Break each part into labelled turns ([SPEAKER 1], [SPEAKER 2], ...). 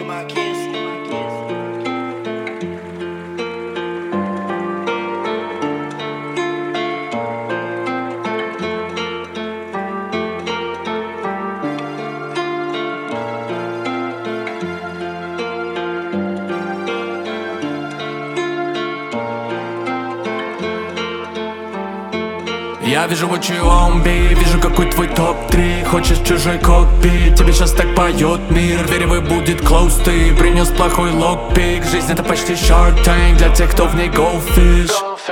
[SPEAKER 1] Я вижу what you on me, вижу какой твой топ-3. Хочешь чужой копии, тебе сейчас так поет мир. Веревый будет close, ты принес плохой локпик. Жизнь это почти Shark Tank для тех, кто в ней goldfish.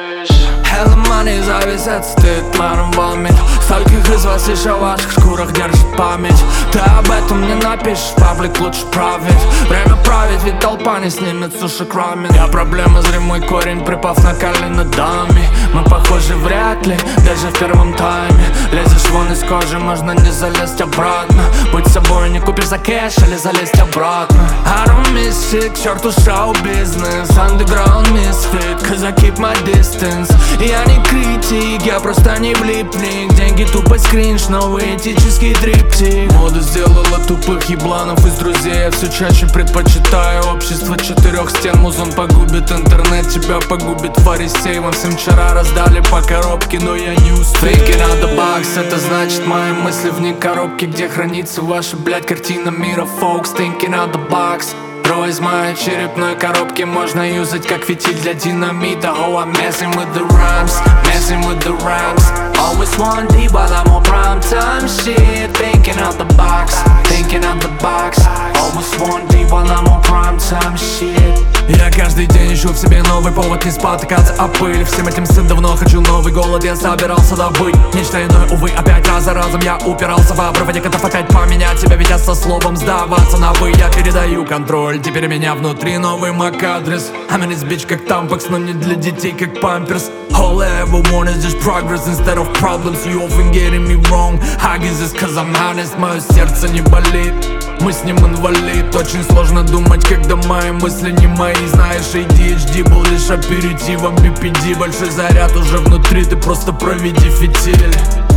[SPEAKER 1] Hella money, зависть, это стыд, паром вомит. Стольких из вас еще в ваших шкурах держит память. Ты об этом не напишешь, паблик лучше править. Время править, ведь толпа не снимет сушек рамен. Я проблема, зримый корень, припав на колено даме. Мы похожи вряд ли, даже в первом тайме. Лезешь вон из кожи, можно не залезть обратно. Будь собой, не купишь за кэш или залезть обратно. I don't miss shit, к черту шоу-бизнес. Underground misfit, cause I keep my distance. Я не критик, я просто не влипник. Деньги тупо скринж, новый этический триптик. Мода сделала тупых ебланов из друзей. Я все чаще предпочитаю общество четырех стен. Музон погубит интернет, тебя погубит фарисей. Вам всем вчера раздали по коробке, но я не успел. Thinking out the box, это значит мои мысли вне коробки, где хранится ваша, блядь, картина мира, folks. Thinking out the box. Ро из моей черепной коробки можно юзать как фитиль для динамита. Oh, I'm messing with the rhymes, messing with the rhymes. Always one deep while I'm on prime time shit. Thinking out the box, thinking out the box. Always one deep while I'm on prime time shit. Я каждый день ищу в себе новый повод не спотыкаться о пыль. Всем этим сын давно хочу новый голод, я собирался добыть нечто иное, увы, опять раз за разом я упирался в проводников опять поменять себя, ведь я со словом сдаваться на вы. Я передаю контроль, теперь у меня внутри новый MAC-адрес. I'm in this bitch как тампакс, но не для детей как памперс. All I ever want is just progress instead of problems. You often getting me wrong, I guess it's cause I'm honest. Мое сердце не болит, мы с ним инвалид. Очень сложно думать, когда мои мысли не мои. Знаешь, ADHD был лишь аперитивом, BPD большой заряд уже внутри, ты просто проведи фитиль.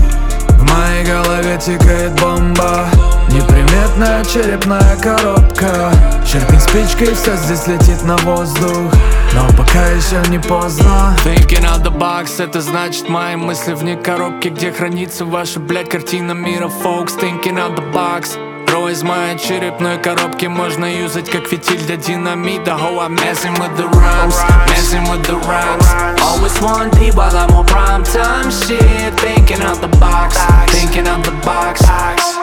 [SPEAKER 1] В моей голове тикает бомба, неприметная черепная коробка. Черпень спичкой, все здесь летит на воздух, но пока еще не поздно. Thinking out the box, это значит мои мысли вне коробки, где хранится ваша, блядь, картина мира, folks. Thinking out the box. Ро из моей черепной коробки можно юзать как фитиль для динамита. Oh, I'm messing with the rhymes, messing with the rhymes. Always one deep while I'm on prime time shit. Thinking out the box, thinking out the box.